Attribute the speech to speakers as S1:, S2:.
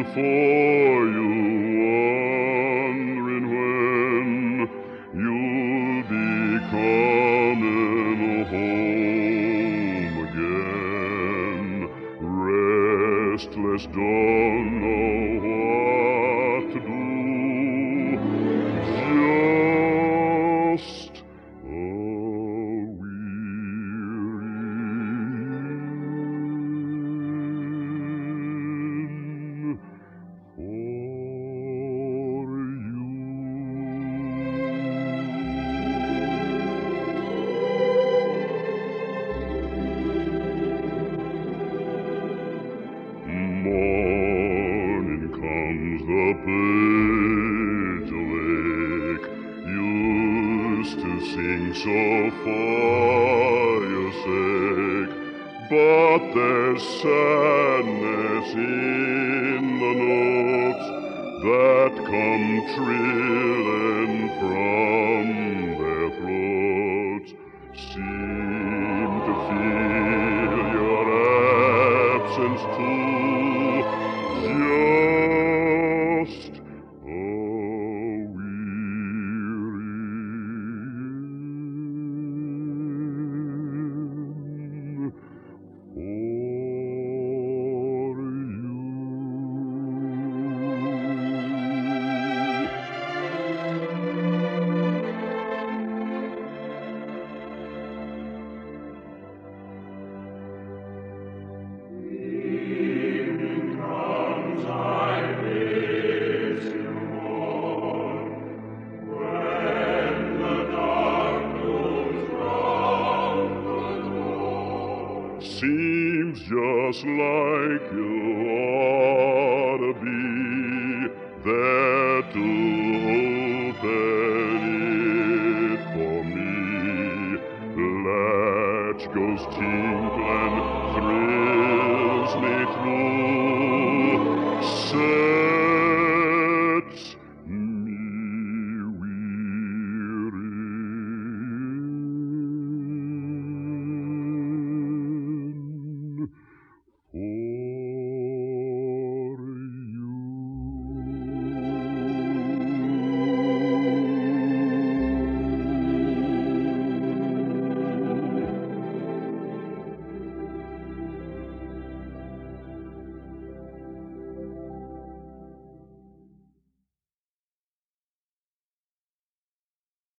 S1: for you, wondering when you'll be coming home again. Restless, don't know what to do. Just a weary for you. Morning comes, the page awake used to sing so for your sake, but there's sadness in the notes that come trilling from their throats. Seem to feel your absence too. Just a weary for seems just like you ought to be there to open it for me. Latch goes tinkling, thrills me through.